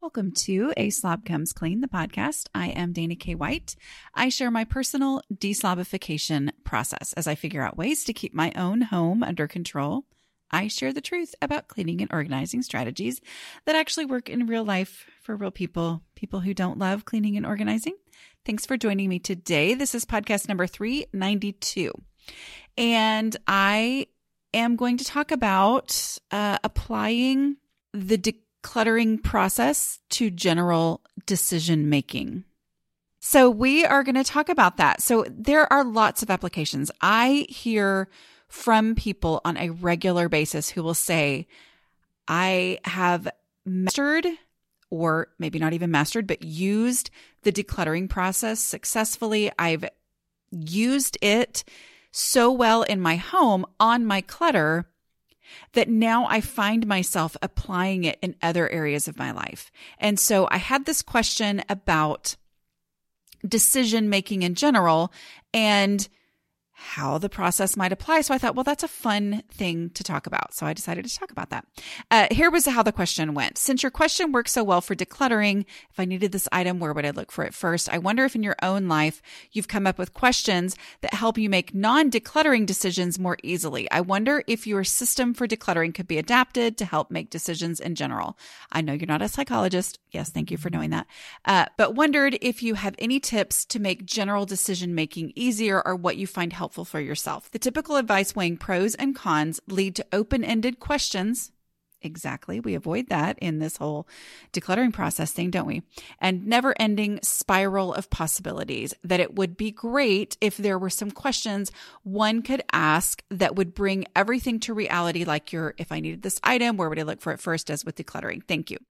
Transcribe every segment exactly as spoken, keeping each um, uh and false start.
Welcome to A Slob Comes Clean, the podcast. I am Dana K. White. I share my personal deslobification process as I figure out ways to keep my own home under control. I share the truth about cleaning and organizing strategies that actually work in real life for real people, people who don't love cleaning and organizing. Thanks for joining me today. This is podcast number three ninety-two. And I am going to talk about uh, applying the decluttering process to general decision making. So we are going to talk about that. So there are lots of applications. I hear from people on a regular basis who will say, I have mastered, or maybe not even mastered, but used the decluttering process successfully. I've used it so well in my home on my clutter that now I find myself applying it in other areas of my life. And so I had this question about decision making in general and how the process might apply. So I thought, well, that's a fun thing to talk about. So I decided to talk about that. Uh, here was how the question went. Since your question works so well for decluttering, if I needed this item, where would I look for it first? I wonder if in your own life, you've come up with questions that help you make non-decluttering decisions more easily. I wonder if your system for decluttering could be adapted to help make decisions in general. I know you're not a psychologist. Yes, thank you for knowing that. Uh, but wondered if you have any tips to make general decision-making easier or what you find helpful for yourself. The typical advice weighing pros and cons lead to open-ended questions. Exactly. We avoid that in this whole decluttering process thing, don't we? And never-ending spiral of possibilities. That it would be great if there were some questions one could ask that would bring everything to reality, like your, if I needed this item, where would I look for it first, as with decluttering? Thank you.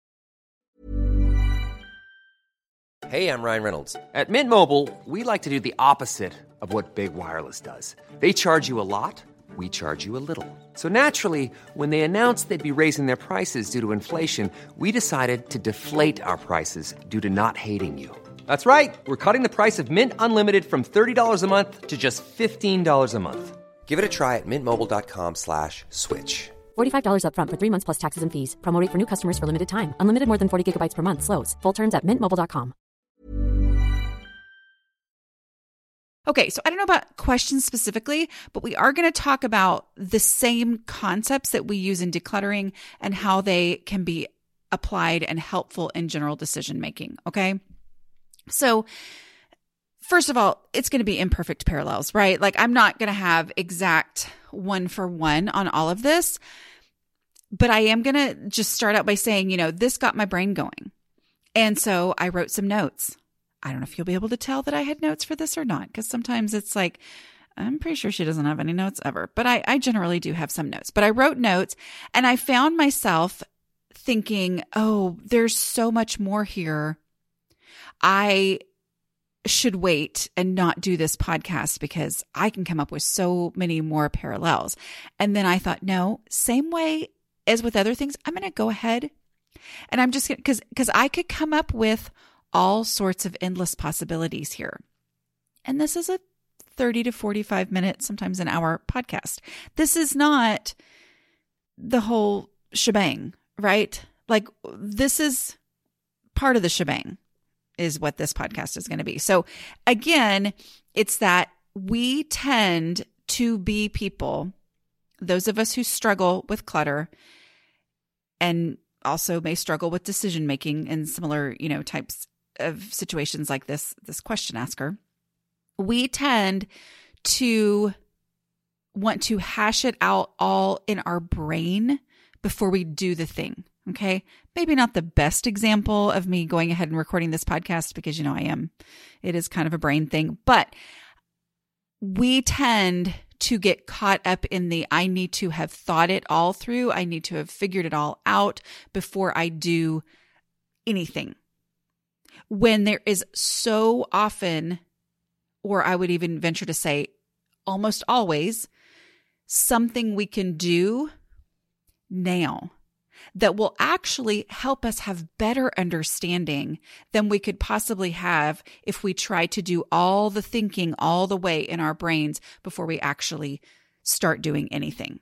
Hey, I'm Ryan Reynolds. At Mint Mobile, we like to do the opposite of what Big Wireless does. They charge you a lot, we charge you a little. So naturally, when they announced they'd be raising their prices due to inflation, we decided to deflate our prices due to not hating you. That's right. We're cutting the price of Mint Unlimited from thirty dollars a month to just fifteen dollars a month. Give it a try at mintmobile.com slash switch. forty-five dollars up front for three months plus taxes and fees. Promo rate for new customers for limited time. Unlimited more than forty gigabytes per month slows. Full terms at mint mobile dot com. Okay, so I don't know about questions specifically, but we are going to talk about the same concepts that we use in decluttering and how they can be applied and helpful in general decision making. Okay. So first of all, it's going to be imperfect parallels, right? Like I'm not going to have exact one for one on all of this, but I am going to just start out by saying, you know, this got my brain going. And so I wrote some notes. I don't know if you'll be able to tell that I had notes for this or not, because sometimes it's like, I'm pretty sure she doesn't have any notes ever, but I, I generally do have some notes. But I wrote notes and I found myself thinking, oh, there's so much more here. I should wait and not do this podcast because I can come up with so many more parallels. And then I thought, no, same way as with other things, I'm going to go ahead and I'm just going to, because because I could come up with all sorts of endless possibilities here. And this is a thirty to forty-five minute, sometimes an hour podcast. This is not the whole shebang, right? Like this is part of the shebang is what this podcast is going to be. So again, it's that we tend to be people, those of us who struggle with clutter and also may struggle with decision making in similar, you know, types of situations like this, this question asker, we tend to want to hash it out all in our brain before we do the thing. Okay. Maybe not the best example of me going ahead and recording this podcast because, you know, I am, it is kind of a brain thing, but we tend to get caught up in the, I need to have thought it all through. I need to have figured it all out before I do anything. When there is so often, or I would even venture to say almost always, something we can do now that will actually help us have better understanding than we could possibly have if we try to do all the thinking all the way in our brains before we actually start doing anything.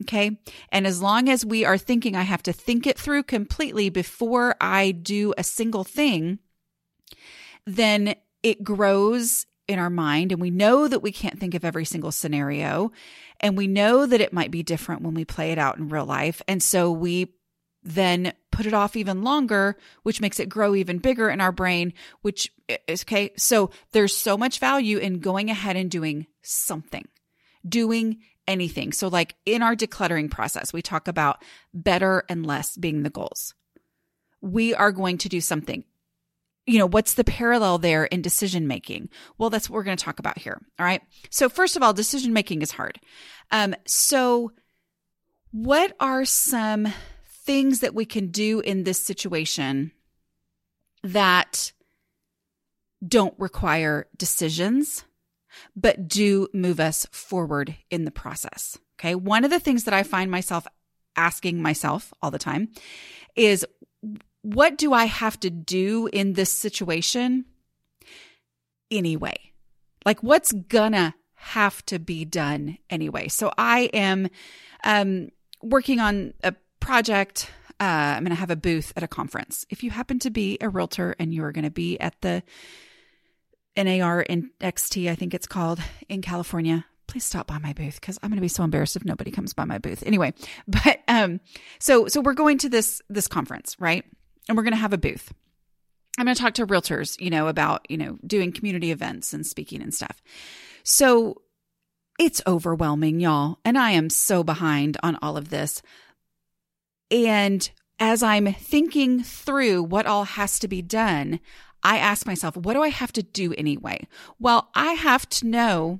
Okay. And as long as we are thinking I have to think it through completely before I do a single thing, then it grows in our mind. And we know that we can't think of every single scenario. And we know that it might be different when we play it out in real life. And so we then put it off even longer, which makes it grow even bigger in our brain, which is okay. So there's so much value in going ahead and doing something, doing anything. So like in our decluttering process, we talk about better and less being the goals. We are going to do something. You know, what's the parallel there in decision making? Well, that's what we're going to talk about here. All right. So first of all, decision making is hard. Um, so what are some things that we can do in this situation that don't require decisions, but do move us forward in the process? Okay. One of the things that I find myself asking myself all the time is, what do I have to do in this situation anyway? Like, what's gonna have to be done anyway? So I am um, working on a project. Uh, I'm going to have a booth at a conference. If you happen to be a realtor and you are going to be at the N A R X T, I think it's called, in California, please stop by my booth because I'm going to be so embarrassed if nobody comes by my booth. Anyway, but um, so so we're going to this this conference, right? And we're going to have a booth. I'm going to talk to realtors, you know, about, you know, doing community events and speaking and stuff. So it's overwhelming, y'all. And I am so behind on all of this. And as I'm thinking through what all has to be done, I ask myself, what do I have to do anyway? Well, I have to know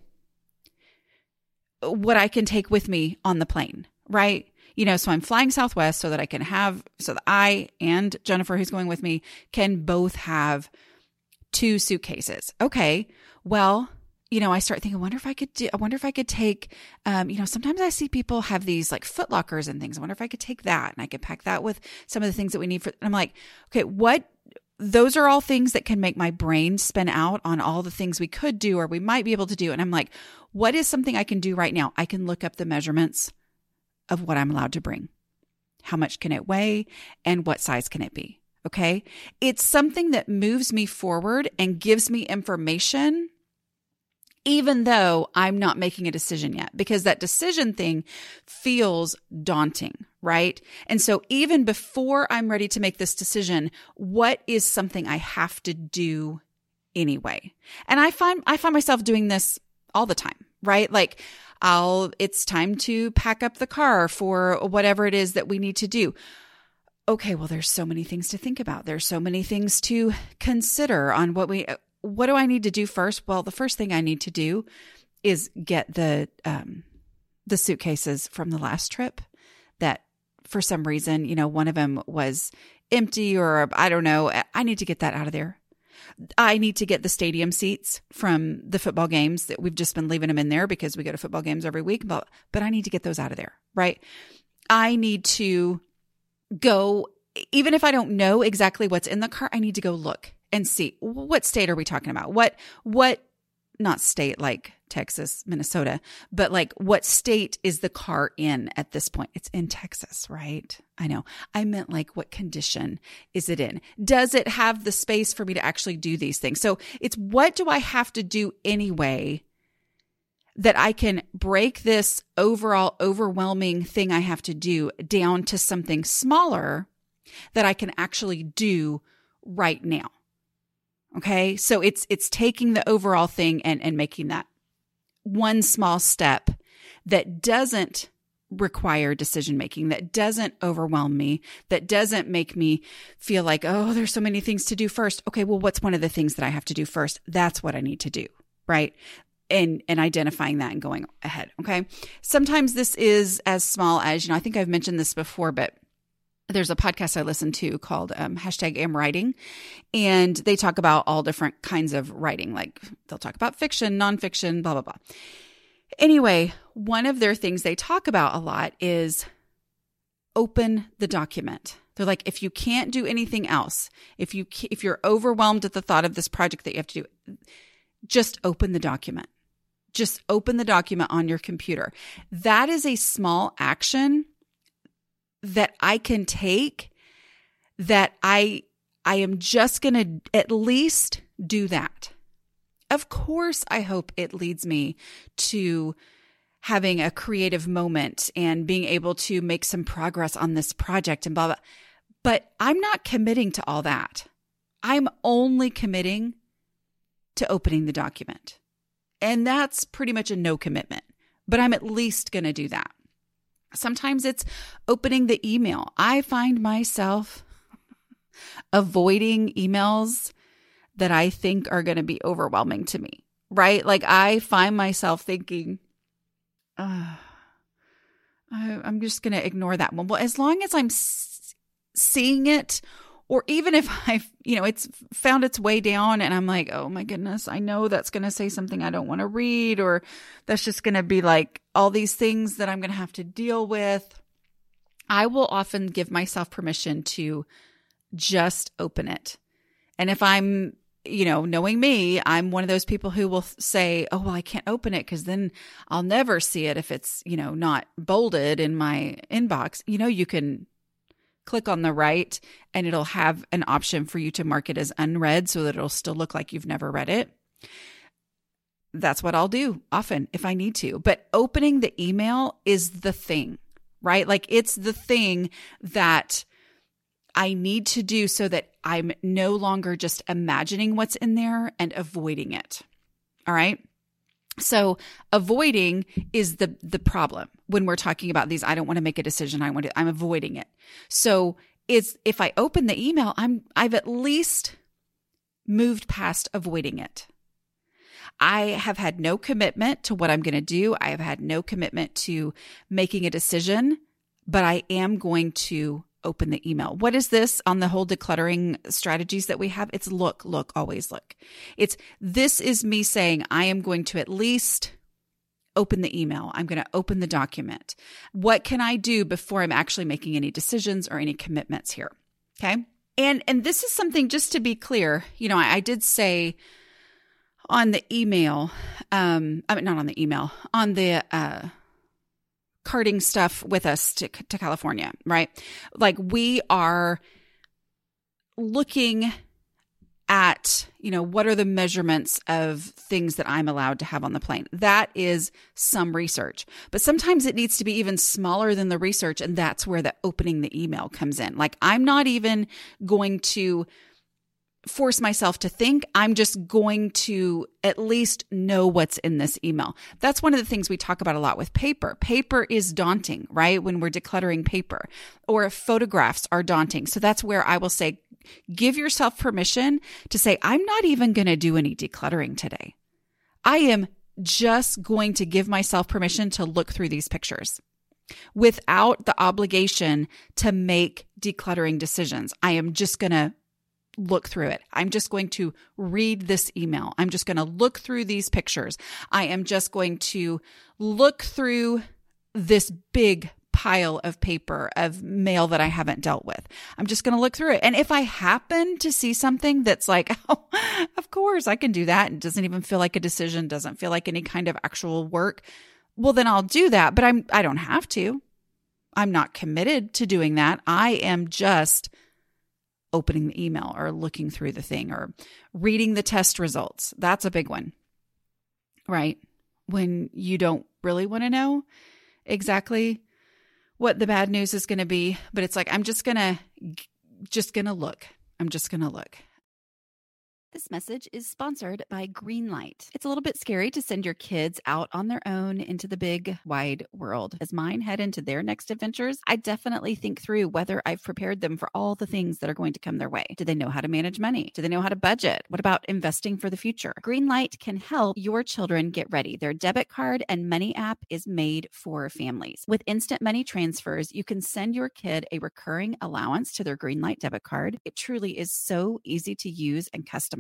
what I can take with me on the plane, right? You know, so I'm flying Southwest so that I can have, so that I and Jennifer, who's going with me, can both have two suitcases. Okay. Well, you know, I start thinking, I wonder if I could do, I wonder if I could take, um, you know, sometimes I see people have these like Foot Lockers and things. I wonder if I could take that and I could pack that with some of the things that we need for, and I'm like, okay, what, those are all things that can make my brain spin out on all the things we could do or we might be able to do. And I'm like, what is something I can do right now? I can look up the measurements of what I'm allowed to bring. How much can it weigh and what size can it be? Okay. It's something that moves me forward and gives me information, even though I'm not making a decision yet, because that decision thing feels daunting, right? And so even before I'm ready to make this decision, what is something I have to do anyway? And I find, I find myself doing this all the time, right? Like, I'll, it's time to pack up the car for whatever it is that we need to do. Okay, well, there's so many things to think about. There's so many things to consider on what we, what do I need to do first? Well, the first thing I need to do is get the, um, the suitcases from the last trip that for some reason, you know, one of them was empty or I don't know. I need to get that out of there. I need to get the stadium seats from the football games that we've just been leaving them in there because we go to football games every week, but, but I need to get those out of there, right? I need to go, even if I don't know exactly what's in the car, I need to go look and see what state are we talking about? What, what, not state like Texas, Minnesota, but like what state is the car in at this point? It's in Texas, right? I know. I meant like what condition is it in? Does it have the space for me to actually do these things? So it's what do I have to do anyway that I can break this overall overwhelming thing I have to do down to something smaller that I can actually do right now. Okay. So it's, it's taking the overall thing and, and making that one small step that doesn't require decision making, that doesn't overwhelm me, that doesn't make me feel like, oh, there's so many things to do first. Okay. Well, what's one of the things that I have to do first? That's what I need to do. Right. And, and identifying that and going ahead. Okay. Sometimes this is as small as, you know, I think I've mentioned this before, but there's a podcast I listen to called um, hashtag Am Writing, and they talk about all different kinds of writing. Like they'll talk about fiction, nonfiction, blah, blah, blah. Anyway, one of their things they talk about a lot is open the document. They're like, if you can't do anything else, if you if you're overwhelmed at the thought of this project that you have to do, just open the document. Just open the document on your computer. That is a small action that I can take, that I I am just going to at least do that. Of course, I hope it leads me to having a creative moment and being able to make some progress on this project and blah, blah. But I'm not committing to all that. I'm only committing to opening the document. And that's pretty much a no commitment, but I'm at least going to do that. Sometimes it's opening the email. I find myself avoiding emails that I think are going to be overwhelming to me, right? Like I find myself thinking, uh, I, I'm just going to ignore that one. Well, as long as I'm s- seeing it, or even if I've, you know, it's found its way down and I'm like, oh my goodness, I know that's going to say something I don't want to read, or that's just going to be like all these things that I'm going to have to deal with. I will often give myself permission to just open it. And if I'm, you know, knowing me, I'm one of those people who will say, oh, well, I can't open it because then I'll never see it if it's, you know, not bolded in my inbox. You know, you can click on the right and it'll have an option for you to mark it as unread so that it'll still look like you've never read it. That's what I'll do often if I need to. But opening the email is the thing, right? Like it's the thing that I need to do so that I'm no longer just imagining what's in there and avoiding it. All right. So avoiding is the the problem when we're talking about these. I don't want to make a decision. I want to, I'm avoiding it. So it's, if I open the email, I'm, I've at least moved past avoiding it. I have had no commitment to what I'm going to do. I have had no commitment to making a decision, but I am going to open the email. What is this on the whole decluttering strategies that we have? It's look, look, always look. It's, this is me saying I am going to at least open the email. I'm going to open the document. What can I do before I'm actually making any decisions or any commitments here? Okay. And, and this is something, just to be clear, you know, I, I did say on the email, um, I mean, not on the email, on the, uh, carting stuff with us to, to California, right? Like we are looking at, you know, what are the measurements of things that I'm allowed to have on the plane? That is some research, but sometimes it needs to be even smaller than the research. And that's where the opening the email comes in. Like I'm not even going to force myself to think. I'm just going to at least know what's in this email. That's one of the things we talk about a lot with paper. Paper is daunting, right? When we're decluttering paper, or photographs are daunting. So that's where I will say, give yourself permission to say, I'm not even going to do any decluttering today. I am just going to give myself permission to look through these pictures without the obligation to make decluttering decisions. I am just going to look through it. I'm just going to read this email. I'm just going to look through these pictures. I am just going to look through this big pile of paper of mail that I haven't dealt with. I'm just going to look through it. And if I happen to see something that's like, oh, of course I can do that. It doesn't even feel like a decision, doesn't feel like any kind of actual work. Well, then I'll do that, but I'm, I don't have to. I'm not committed to doing that. I am just opening the email or looking through the thing or reading the test results. That's a big one, right? When you don't really want to know exactly what the bad news is going to be, but it's like, I'm just going to, just going to look. I'm just going to look. This message is sponsored by Greenlight. It's a little bit scary to send your kids out on their own into the big, wide world. As mine head into their next adventures, I definitely think through whether I've prepared them for all the things that are going to come their way. Do they know how to manage money? Do they know how to budget? What about investing for the future? Greenlight can help your children get ready. Their debit card and money app is made for families. With instant money transfers, you can send your kid a recurring allowance to their Greenlight debit card. It truly is so easy to use and customize.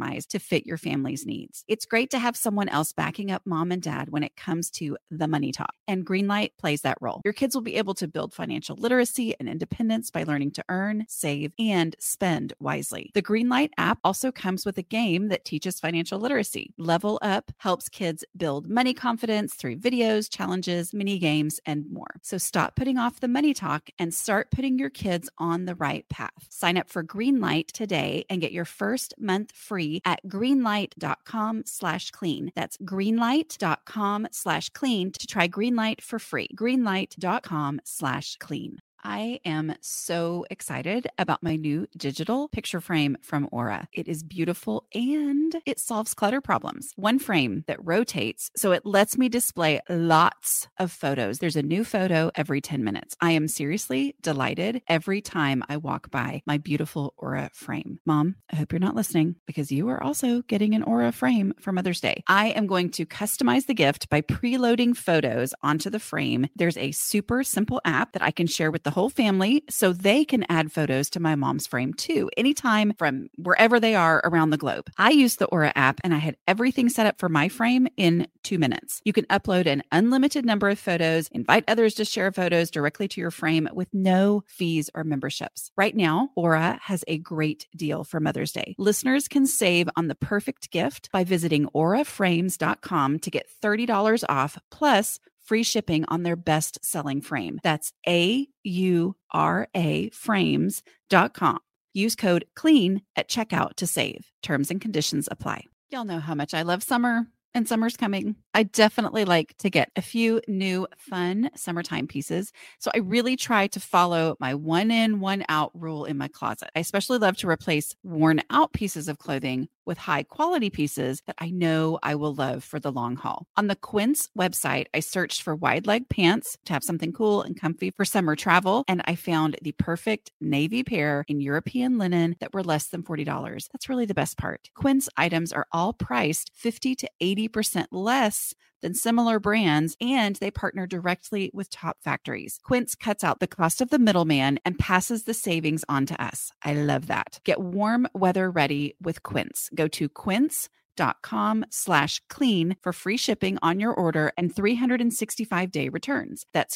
customized to fit your family's needs. It's great to have someone else backing up mom and dad when it comes to the money talk, and Greenlight plays that role. Your kids will be able to build financial literacy and independence by learning to earn, save, and spend wisely. The Greenlight app also comes with a game that teaches financial literacy. Level Up helps kids build money confidence through videos, challenges, mini games, and more. So stop putting off the money talk and start putting your kids on the right path. Sign up for Greenlight today and get your first month free at greenlight.com slash clean. That's greenlight.com slash clean to try Greenlight for free. Greenlight.com slash clean. I am so excited about my new digital picture frame from Aura. It is beautiful and it solves clutter problems. One frame that rotates, so it lets me display lots of photos. There's a new photo every ten minutes. I am seriously delighted every time I walk by my beautiful Aura frame. Mom, I hope you're not listening because you are also getting an Aura frame for Mother's Day. I am going to customize the gift by preloading photos onto the frame. There's a super simple app that I can share with the whole family so they can add photos to my mom's frame too, anytime from wherever they are around the globe. I used the Aura app and I had everything set up for my frame in two minutes. You can upload an unlimited number of photos, invite others to share photos directly to your frame with no fees or memberships. Right now, Aura has a great deal for Mother's Day. Listeners can save on the perfect gift by visiting aura frames dot com to get thirty dollars off plus free shipping on their best-selling frame. That's A U R A frames dot com. Use code CLEAN at checkout to save. Terms and conditions apply. Y'all know how much I love summer, and summer's coming. I definitely like to get a few new fun summertime pieces. So I really try to follow my one in, one out rule in my closet. I especially love to replace worn out pieces of clothing with high quality pieces that I know I will love for the long haul. On the Quince website, I searched for wide leg pants to have something cool and comfy for summer travel, and I found the perfect navy pair in European linen that were less than forty dollars. That's really the best part. Quince items are all priced fifty to eighty percent less than similar brands, and they partner directly with top factories. Quince cuts out the cost of the middleman and passes the savings on to us. I love that. Get warm weather ready with Quince. Go to quince.com slash clean for free shipping on your order and three hundred sixty-five day returns. That's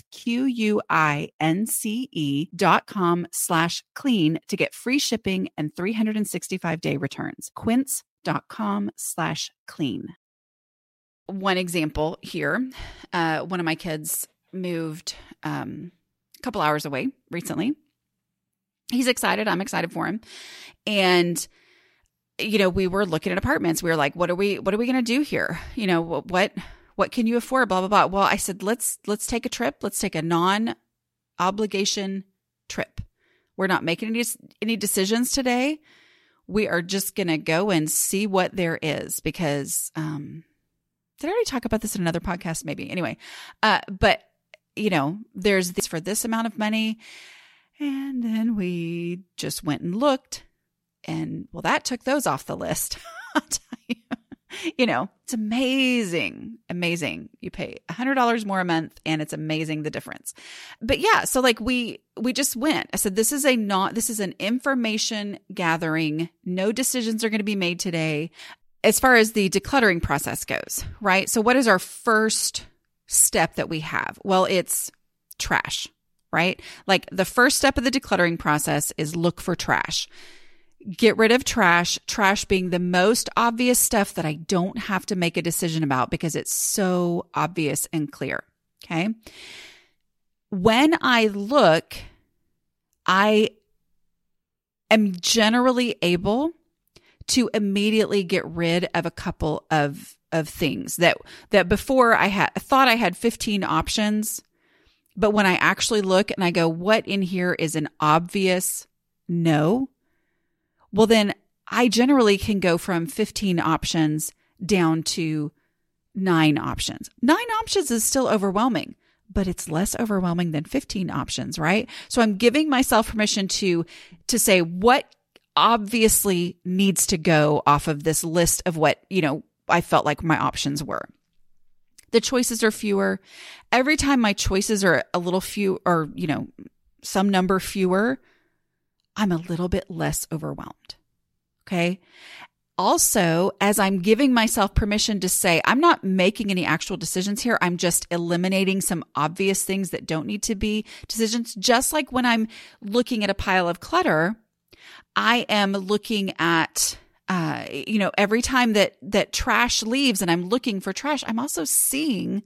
Q-U-I-N-C-E dot com slash clean to get free shipping and three hundred sixty-five day returns. Quince.com slash clean. One example here, uh, one of my kids moved um, a couple hours away recently. He's excited. I'm excited for him. And, you know, we were looking at apartments. We were like, what are we, what are we going to do here? You know, what, what can you afford? Blah, blah, blah. Well, I said, let's, let's take a trip. Let's take a non-obligation trip. We're not making any, any decisions today. We are just going to go and see what there is because, um, did I already talk about this in another podcast? Maybe. Anyway, uh, but, you know, there's this for this amount of money. And then we just went and looked. And, well, that took those off the list. I'll tell you. You know, it's amazing. Amazing. You pay one hundred dollars more a month, and it's amazing the difference. But, yeah, so, like, we we just went. I said, this is a not, this is an information gathering. No decisions are going to be made today. As far as the decluttering process goes, right? So what is our first step that we have? Well, it's trash, right? Like the first step of the decluttering process is look for trash. Get rid of trash, trash being the most obvious stuff that I don't have to make a decision about because it's so obvious and clear, okay? When I look, I am generally able to immediately get rid of a couple of, of things that, that before I had I thought I had fifteen options, but when I actually look and I go, what in here is an obvious no? Well, then I generally can go from fifteen options down to nine options. Nine options is still overwhelming, but it's less overwhelming than fifteen options, right? So I'm giving myself permission to, to say what obviously needs to go off of this list of what, you know, I felt like my options were. The choices are fewer. Every time my choices are a little few or, you know, some number fewer, I'm a little bit less overwhelmed. Okay. Also, as I'm giving myself permission to say, I'm not making any actual decisions here. I'm just eliminating some obvious things that don't need to be decisions. Just like when I'm looking at a pile of clutter, I am looking at, uh, you know, every time that, that trash leaves and I'm looking for trash, I'm also seeing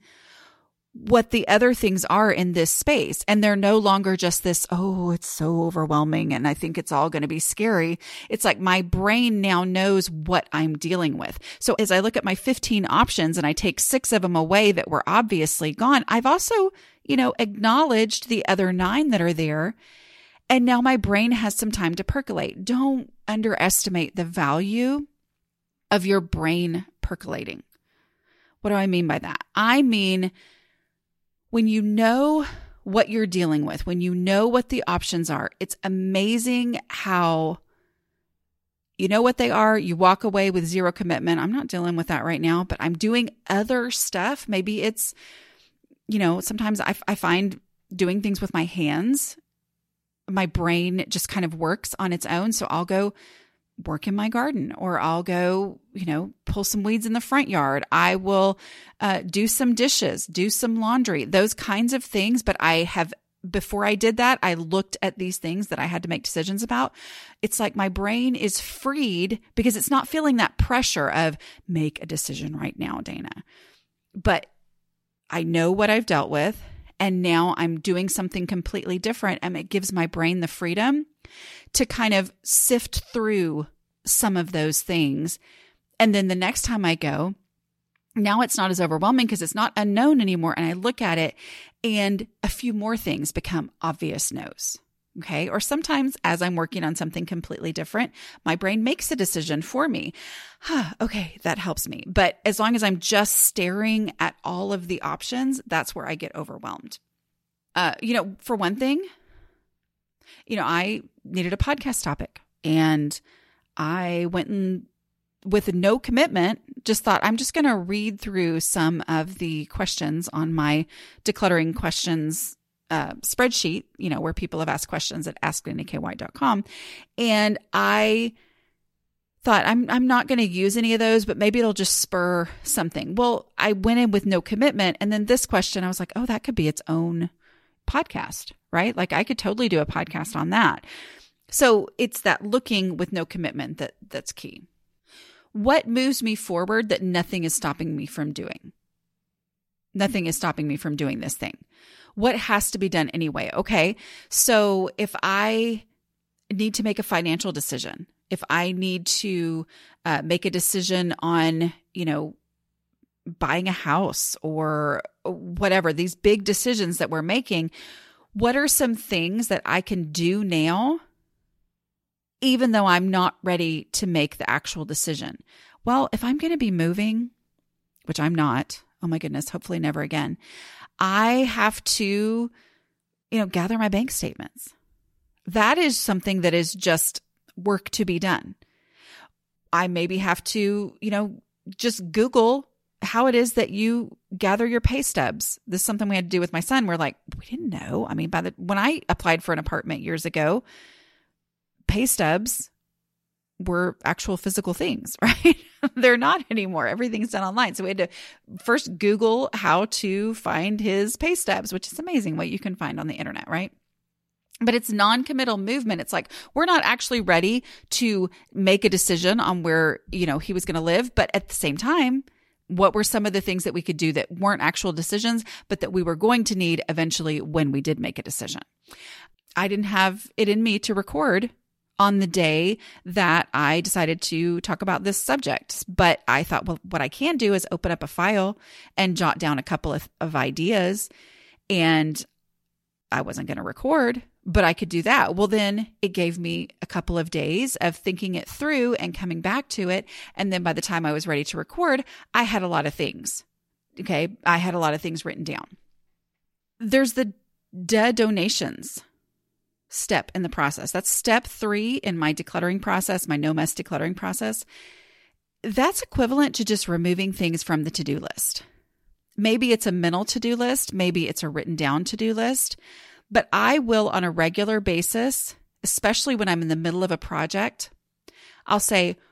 what the other things are in this space. And they're no longer just this, oh, it's so overwhelming and I think it's all going to be scary. It's like my brain now knows what I'm dealing with. So as I look at my fifteen options and I take six of them away that were obviously gone, I've also, you know, acknowledged the other nine that are there. And now my brain has some time to percolate. Don't underestimate the value of your brain percolating. What do I mean by that? I mean, when you know what you're dealing with, when you know what the options are, it's amazing how you know what they are. You walk away with zero commitment. I'm not dealing with that right now, but I'm doing other stuff. Maybe it's, you know, sometimes I, I find doing things with my hands, my brain just kind of works on its own. So I'll go work in my garden, or I'll go, you know, pull some weeds in the front yard. I will uh, do some dishes, do some laundry, those kinds of things. But I have, before I did that, I looked at these things that I had to make decisions about. It's like my brain is freed because it's not feeling that pressure of make a decision right now, Dana. But I know what I've dealt with, and now I'm doing something completely different, and it gives my brain the freedom to kind of sift through some of those things. And then the next time I go, now it's not as overwhelming because it's not unknown anymore. And I look at it and a few more things become obvious no's. Okay. Or sometimes as I'm working on something completely different, my brain makes a decision for me. Huh, okay. That helps me. But as long as I'm just staring at all of the options, that's where I get overwhelmed. Uh, you know, for one thing, you know, I needed a podcast topic, and I went and with no commitment, just thought I'm just going to read through some of the questions on my decluttering questions uh, spreadsheet, you know, where people have asked questions at ask dana k white dot com. And I thought I'm, I'm not going to use any of those, but maybe it'll just spur something. Well, I went in with no commitment. And then this question, I was like, oh, that could be its own podcast, right? Like I could totally do a podcast on that. So it's that looking with no commitment that that's key. What moves me forward that nothing is stopping me from doing? Nothing is stopping me from doing this thing. What has to be done anyway? Okay. So if I need to make a financial decision, if I need to uh, make a decision on, you know, buying a house or whatever, these big decisions that we're making, what are some things that I can do now, even though I'm not ready to make the actual decision? Well, if I'm going to be moving, which I'm not, oh my goodness, hopefully never again, I have to, you know, gather my bank statements. That is something that is just work to be done. I maybe have to, you know, just Google how it is that you gather your pay stubs. This is something we had to do with my son. We're like, we didn't know. I mean, by the, when I applied for an apartment years ago, pay stubs were actual physical things, right? They're not anymore. Everything's done online. So we had to first Google how to find his pay stubs, which is amazing what you can find on the internet, right? But it's non-committal movement. It's like, we're not actually ready to make a decision on where, you know, he was going to live. But at the same time, what were some of the things that we could do that weren't actual decisions, but that we were going to need eventually when we did make a decision? I didn't have it in me to record on the day that I decided to talk about this subject. But I thought, well, what I can do is open up a file and jot down a couple of, of ideas. And I wasn't going to record, but I could do that. Well, then it gave me a couple of days of thinking it through and coming back to it. And then by the time I was ready to record, I had a lot of things. Okay. I had a lot of things written down. There's the D donations step in the process. That's step three in my decluttering process, my no mess decluttering process. That's equivalent to just removing things from the to-do list. Maybe it's a mental to-do list. Maybe it's a written down to-do list. But I will, on a regular basis, especially when I'm in the middle of a project, I'll say,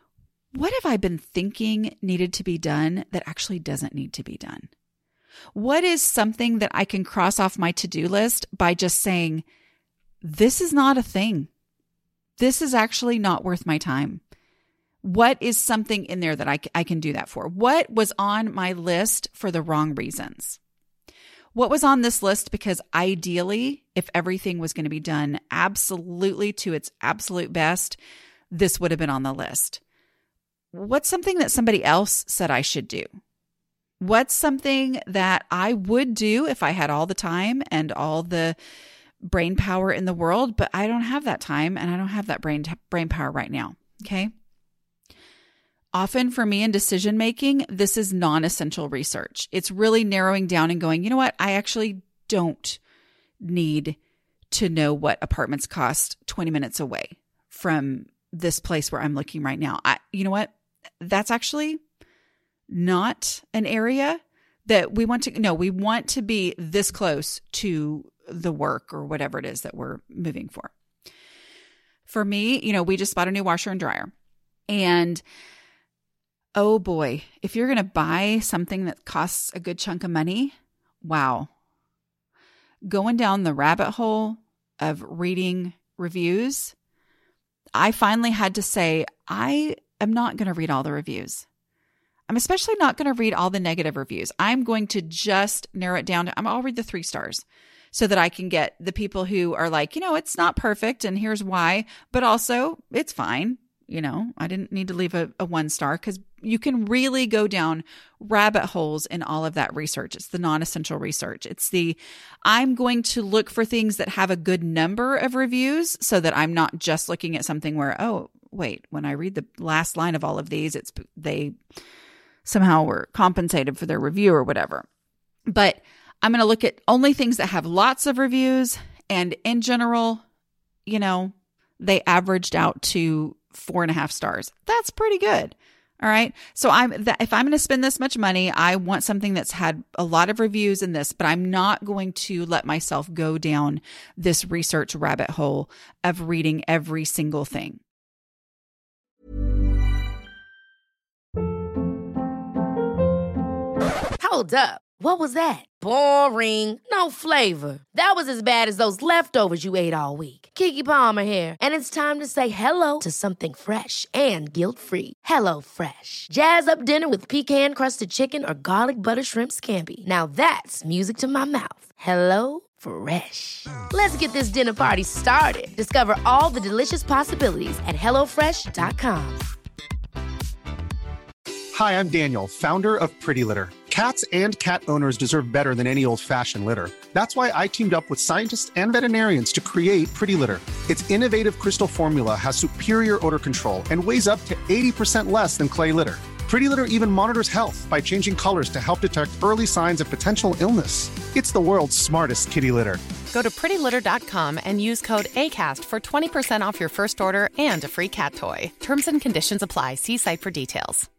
what have I been thinking needed to be done that actually doesn't need to be done? What is something that I can cross off my to-do list by just saying, this is not a thing. This is actually not worth my time. What is something in there that I, I can do that for? What was on my list for the wrong reasons? What was on this list because ideally, if everything was going to be done absolutely to its absolute best, this would have been on the list. What's something that somebody else said I should do? What's something that I would do if I had all the time and all the brain power in the world, but I don't have that time and I don't have that brain brain power right now, okay? Often for me in decision making, this is non-essential research. It's really narrowing down and going, you know what? I actually don't need to know what apartments cost twenty minutes away from this place where I'm looking right now. I, you know what? That's actually not an area that we want to, no, we want to be this close to the work or whatever it is that we're moving for. For me, you know, we just bought a new washer and dryer. And oh boy, if you're going to buy something that costs a good chunk of money, wow. Going down the rabbit hole of reading reviews, I finally had to say, I am not going to read all the reviews. I'm especially not going to read all the negative reviews. I'm going to just narrow it down to, I'll read the three stars so that I can get the people who are like, you know, it's not perfect and here's why, but also it's fine. You know, I didn't need to leave a, a one star because you can really go down rabbit holes in all of that research. It's the non-essential research. It's the, I'm going to look for things that have a good number of reviews so that I'm not just looking at something where, oh, wait, when I read the last line of all of these, it's they somehow were compensated for their review or whatever. But I'm going to look at only things that have lots of reviews. And in general, you know, they averaged out to four and a half stars. That's pretty good. All right. So I'm that if I'm going to spend this much money, I want something that's had a lot of reviews in this, but I'm not going to let myself go down this research rabbit hole of reading every single thing. Hold up. What was that? Boring. No flavor. That was as bad as those leftovers you ate all week. Keke Palmer here. And it's time to say hello to something fresh and guilt-free. Hello Fresh. Jazz up dinner with pecan-crusted chicken or garlic butter shrimp scampi. Now that's music to my mouth. Hello Fresh. Let's get this dinner party started. Discover all the delicious possibilities at hello fresh dot com. Hi, I'm Daniel, founder of Pretty Litter. Cats and cat owners deserve better than any old-fashioned litter. That's why I teamed up with scientists and veterinarians to create Pretty Litter. Its innovative crystal formula has superior odor control and weighs up to eighty percent less than clay litter. Pretty Litter even monitors health by changing colors to help detect early signs of potential illness. It's the world's smartest kitty litter. Go to pretty litter dot com and use code ACAST for twenty percent off your first order and a free cat toy. Terms and conditions apply. See site for details.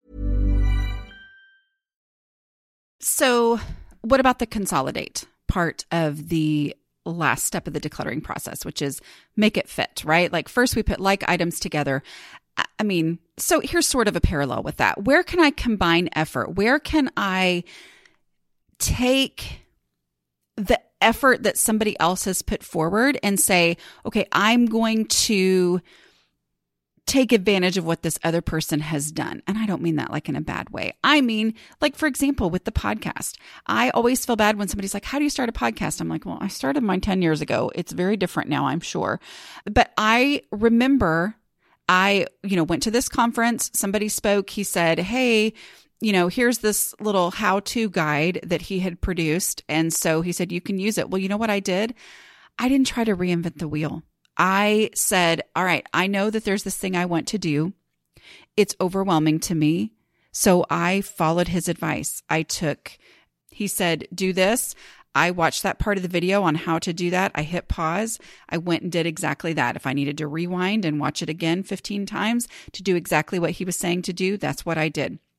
So what about the consolidate part of the last step of the decluttering process, which is make it fit, right? Like first we put like items together. I mean, so here's sort of a parallel with that. Where can I combine effort? Where can I take the effort that somebody else has put forward and say, okay, I'm going to take advantage of what this other person has done. And I don't mean that like in a bad way. I mean, like, for example, with the podcast, I always feel bad when somebody's like, how do you start a podcast? I'm like, well, I started mine ten years ago. It's very different now, I'm sure. But I remember I, you know, went to this conference. Somebody spoke. He said, hey, you know, here's this little how-to guide that he had produced. And so he said, you can use it. Well, you know what I did? I didn't try to reinvent the wheel. I said, all right, I know that there's this thing I want to do. It's overwhelming to me. So I followed his advice. I took, he said, do this. I watched that part of the video on how to do that. I hit pause. I went and did exactly that. If I needed to rewind and watch it again fifteen times to do exactly what he was saying to do, that's what I did.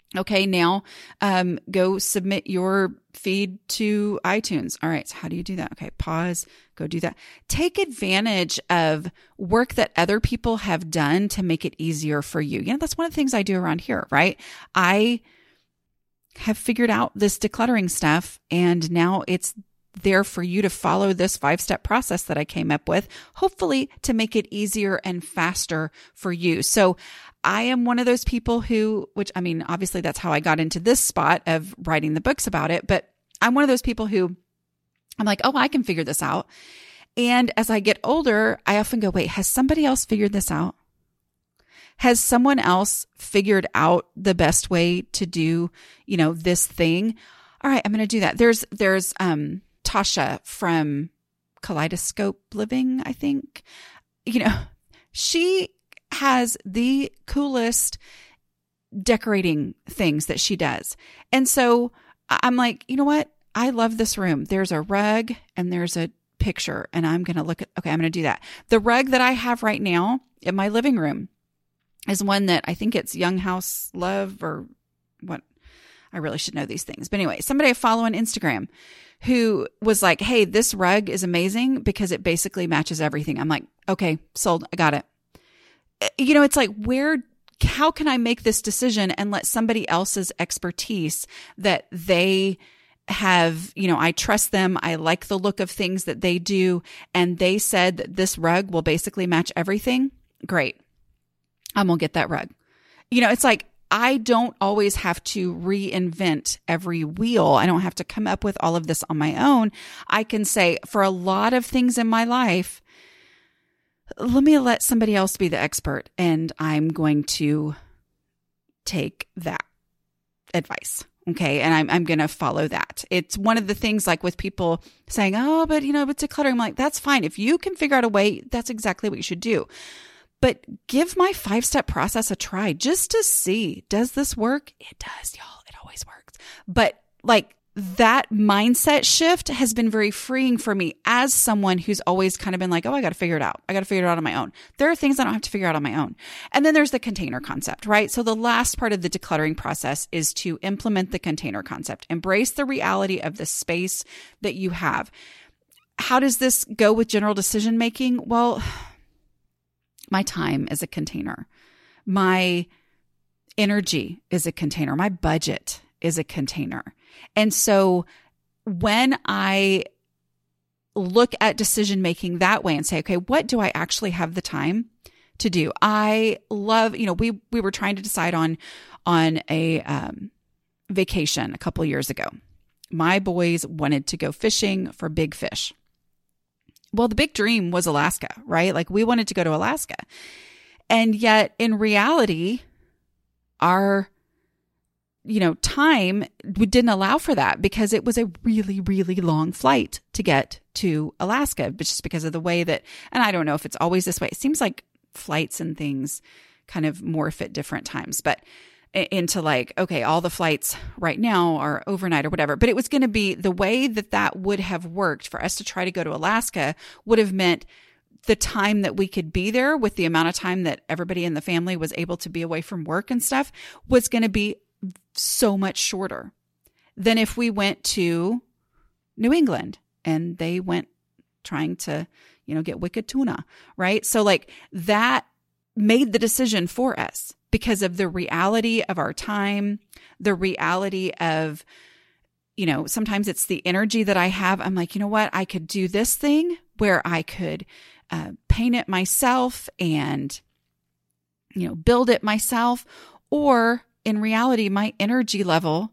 Okay, now um, go submit your feed to iTunes. All right, so how do you do that? Okay, pause, go do that. Take advantage of work that other people have done to make it easier for you. You know, that's one of the things I do around here, right? I have figured out this decluttering stuff, and now it's there for you to follow this five-step process that I came up with, hopefully to make it easier and faster for you. So I am one of those people who, which I mean, obviously that's how I got into this spot of writing the books about it, but I'm one of those people who I'm like, oh, I can figure this out. And as I get older, I often go, wait, has somebody else figured this out? Has someone else figured out the best way to do, you know, this thing? All right, I'm going to do that. There's, there's, um, Tasha from Kaleidoscope Living, I think. You know, she has the coolest decorating things that she does. And so I'm like, you know what? I love this room. There's a rug and there's a picture, and I'm going to look at, okay, I'm going to do that. The rug that I have right now in my living room is one that I think it's Young House Love or what. I really should know these things. But anyway, somebody I follow on Instagram who was like, hey, this rug is amazing because it basically matches everything. I'm like, okay, sold. I got it. You know, it's like, where, how can I make this decision and let somebody else's expertise that they have, you know, I trust them. I like the look of things that they do. And they said that this rug will basically match everything. Great. I'm going to get that rug. You know, it's like, I don't always have to reinvent every wheel. I don't have to come up with all of this on my own. I can say, for a lot of things in my life, let me let somebody else be the expert, and I'm going to take that advice. Okay. And I'm, I'm going to follow that. It's one of the things, like with people saying, oh, but you know, but decluttering, I'm like, that's fine. If you can figure out a way, that's exactly what you should do. But give my five-step process a try just to see, does this work? It does, y'all. It always works. But like that mindset shift has been very freeing for me as someone who's always kind of been like, oh, I got to figure it out. I got to figure it out on my own. There are things I don't have to figure out on my own. And then there's the container concept, right? So the last part of the decluttering process is to implement the container concept. Embrace the reality of the space that you have. How does this go with general decision making? Well, my time is a container. My energy is a container. My budget is a container. And so when I look at decision making that way and say, okay, what do I actually have the time to do? I love, you know, we, we were trying to decide on, on a um, vacation a couple of years ago. My boys wanted to go fishing for big fish. Well, the big dream was Alaska, right? Like we wanted to go to Alaska. And yet in reality, our, you know, time didn't allow for that because it was a really, really long flight to get to Alaska, just because of the way that, and I don't know if it's always this way. It seems like flights and things kind of morph at different times, but into like, okay, all the flights right now are overnight or whatever. But it was going to be the way that that would have worked for us to try to go to Alaska would have meant the time that we could be there with the amount of time that everybody in the family was able to be away from work and stuff was going to be so much shorter than if we went to New England and they went trying to, you know, get wicked tuna, right? So like that made the decision for us because of the reality of our time, the reality of, you know, sometimes it's the energy that I have. I'm like, you know what? I could do this thing where I could uh, paint it myself and, you know, build it myself. Or in reality, my energy level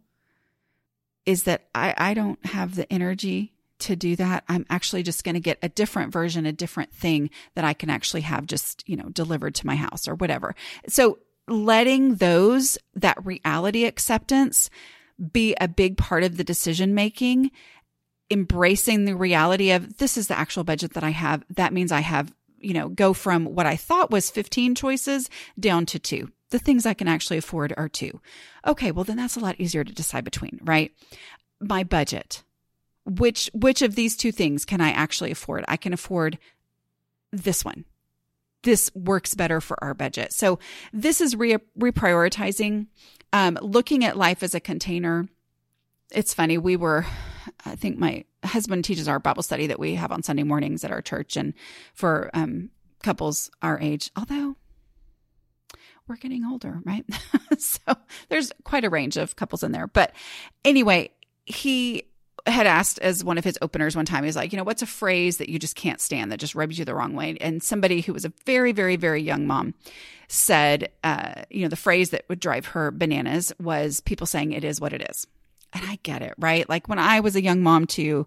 is that I, I don't have the energy to do that. I'm actually just going to get a different version, a different thing that I can actually have just, you know, delivered to my house or whatever. So letting those, that reality acceptance be a big part of the decision making, embracing the reality of this is the actual budget that I have. That means I have, you know, go from what I thought was fifteen choices down to two. The things I can actually afford are two. Okay, well then that's a lot easier to decide between, right? My budget. Which which of these two things can I actually afford? I can afford this one. this works better for our budget. So this is re- reprioritizing, um, looking at life as a container. It's funny. We were, I think my husband teaches our Bible study that we have on Sunday mornings at our church, and for um, couples our age, although we're getting older, right? So there's quite a range of couples in there. But anyway, he had asked as one of his openers one time, he's like, you know, what's a phrase that you just can't stand that just rubs you the wrong way? And somebody who was a very, very, very young mom said, uh, you know, the phrase that would drive her bananas was people saying it is what it is. And I get it, right? Like when I was a young mom too,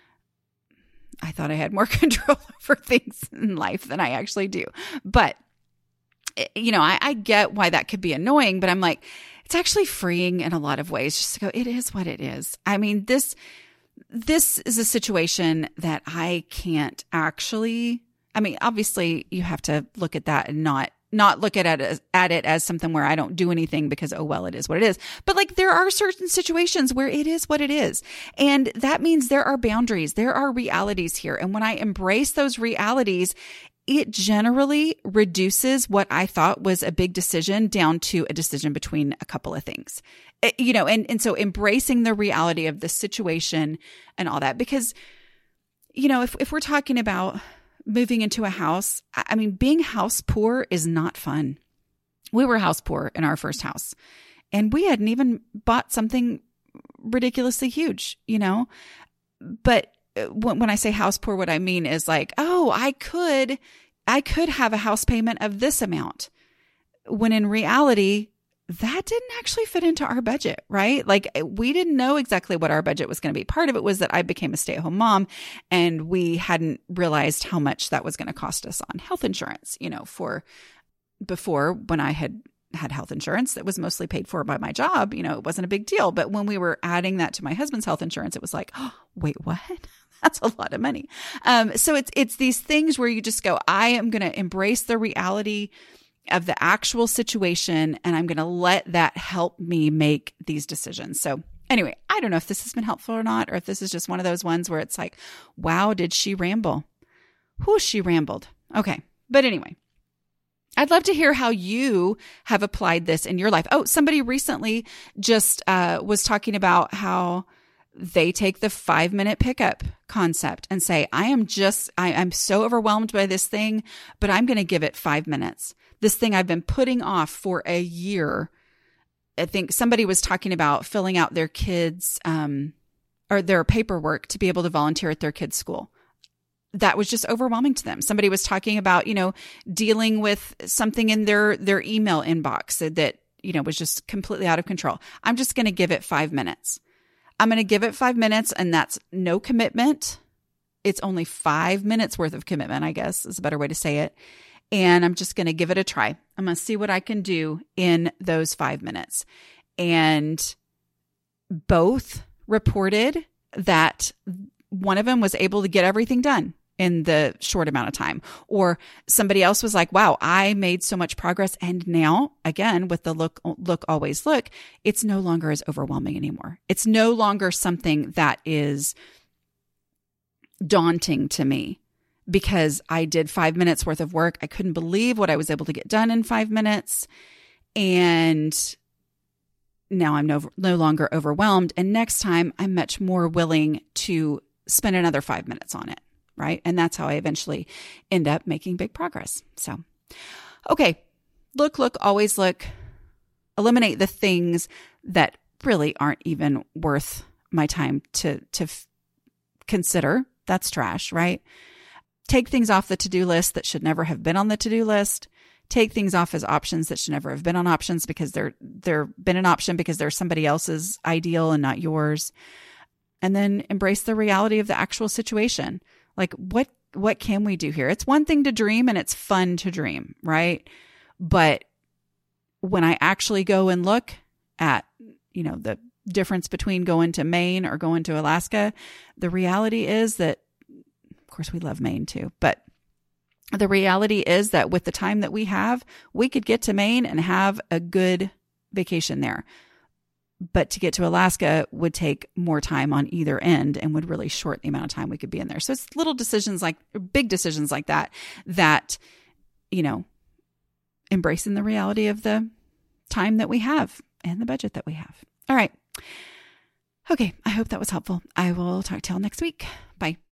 I thought I had more control over things in life than I actually do. But, you know, I, I get why that could be annoying, but I'm like, it's actually freeing in a lot of ways just to go, it is what it is. I mean, this, this is a situation that I can't actually, I mean, obviously you have to look at that and not not look at it as, at it as something where I don't do anything because, oh, well, it is what it is. But like there are certain situations where it is what it is. And that means there are boundaries. There are realities here. And when I embrace those realities, it generally reduces what I thought was a big decision down to a decision between a couple of things. It, you know, and, and so embracing the reality of the situation and all that, because, you know, if, if we're talking about moving into a house, I mean, being house poor is not fun. We were house poor in our first house, and we hadn't even bought something ridiculously huge, you know, but when I say house poor, what I mean is like, oh, I could, I could have a house payment of this amount, when in reality, that didn't actually fit into our budget, right? Like we didn't know exactly what our budget was going to be. Part of it was that I became a stay-at-home mom, and we hadn't realized how much that was going to cost us on health insurance, you know, for before when I had had health insurance that was mostly paid for by my job, you know, it wasn't a big deal. But when we were adding that to my husband's health insurance, it was like, oh, wait, what? That's a lot of money. Um, so it's, it's these things where you just go, I am going to embrace the reality of the actual situation, and I'm going to let that help me make these decisions. So anyway, I don't know if this has been helpful or not, or if this is just one of those ones where it's like, wow, did she ramble? Who she rambled? Okay. But anyway, I'd love to hear how you have applied this in your life. Oh, somebody recently just uh, was talking about how they take the five minute pickup concept and say, I am just, I, I'm so overwhelmed by this thing, but I'm going to give it five minutes. This thing I've been putting off for a year. I think somebody was talking about filling out their kids' um, or their paperwork to be able to volunteer at their kids' school. That was just overwhelming to them. Somebody was talking about, you know, dealing with something in their, their email inbox that, that, you know, was just completely out of control. I'm just going to give it five minutes. I'm going to give it five minutes, and that's no commitment. It's only five minutes worth of commitment, I guess is a better way to say it. And I'm just going to give it a try. I'm going to see what I can do in those five minutes. And both reported that one of them was able to get everything done in the short amount of time. Or somebody else was like, wow, I made so much progress. And now, again, with the look, look, always look, it's no longer as overwhelming anymore. It's no longer something that is daunting to me, because I did five minutes worth of work. I couldn't believe what I was able to get done in five minutes. And now I'm no, no longer overwhelmed. And next time I'm much more willing to spend another five minutes on it. Right. And that's how I eventually end up making big progress. So, okay. Look, look, always look, eliminate the things that really aren't even worth my time to, to f- consider. That's trash, right? Take things off the to-do list that should never have been on the to-do list. Take things off as options that should never have been on options because they're, they're been an option because they're somebody else's ideal and not yours. And then embrace the reality of the actual situation. Like what, what can we do here? It's one thing to dream, and it's fun to dream, right? But when I actually go and look at, you know, the difference between going to Maine or going to Alaska, the reality is that, of course, we love Maine too, but the reality is that with the time that we have, we could get to Maine and have a good vacation there. But to get to Alaska would take more time on either end and would really shorten the amount of time we could be in there. So it's little decisions like, big decisions like that, that you know, embracing the reality of the time that we have and the budget that we have. All right. Okay. I hope that was helpful. I will talk to y'all next week. Bye.